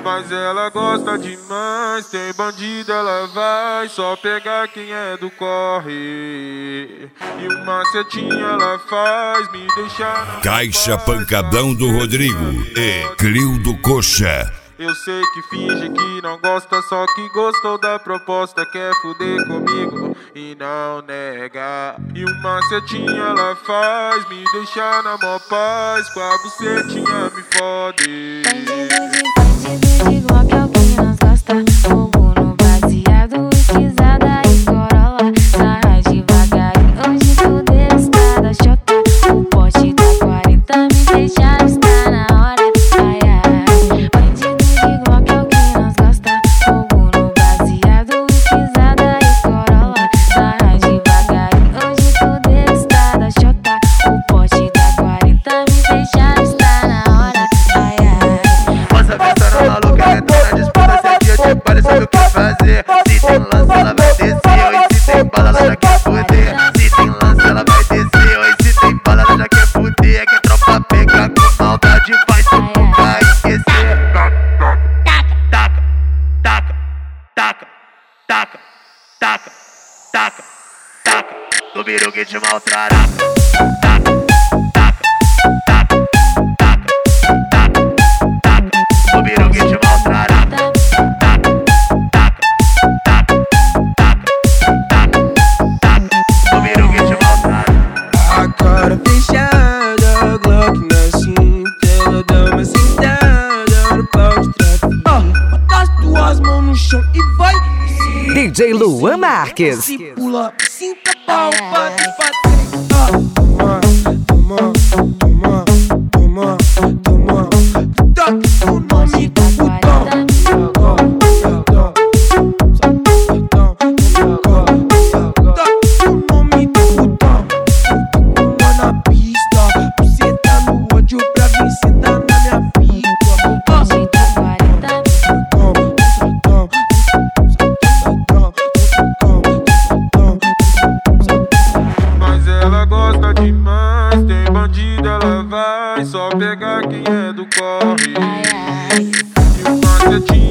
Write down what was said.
Mas ela gosta demais, tem bandido, ela vai só pegar quem é do corre. E o macetinho ela faz me deixar na Caixa Pancadão do Rodrigo e Clio do Coxa. Eu sei que finge que não gosta, só que gostou da proposta. Quer fuder comigo e não nega. E o macetinho ela faz me deixar na mó paz. Com a bucetinha me fode. Bandido de Glock é o que nós gosta. Fogo no baseado, esquisada e corolla. Sarra devagarinho, hoje tudo está da chota. O pote da 40 me deixaram estar na hora. Ai, ai. Bandido de Glock é o que nós gosta. Fogo no baseado, esquisada e corolla. Sarra devagarinho, hoje tudo está da chota. O pote da 40 me deixaram estar na hora. Ai, ai. Nossa pensando maluca, ela entrou na disputa. Se é dia de palha, sabe o que fazer. Se tem lance, ela vai descer. Oi, se tem bala, ela já quer fuder. Se tem lance, ela vai descer. Oi, se tem bala, ela já quer fuder. É que a tropa pega com maldade, faz tu nunca esquecer. Taca, taca, taca, taca, taca, taca, taca. No biru que te maltrata. Taca, taca, taca, taca, taca, taca. No biru que te maltrata. Taca, taca, taca, taca, taca, taca. No biru que te maltrata. A cara fechada, Glock na cinta, ela dá uma sentada no pau de trafico. Bota as duas mãos no chão e vai. DJ Luan Marques. Se pula, sinta pau, bate, bate. Toma, toma, toma, toma, toma. Toca o nome do putão. Toca o nome do putão. Pula na pista, você tá no ódio pra vir sentar na minha pica. Pote da 40 Mas ela gosta demais, tem bandido, ela vai só pegar quem é do corre. ai, ai. E o macetinho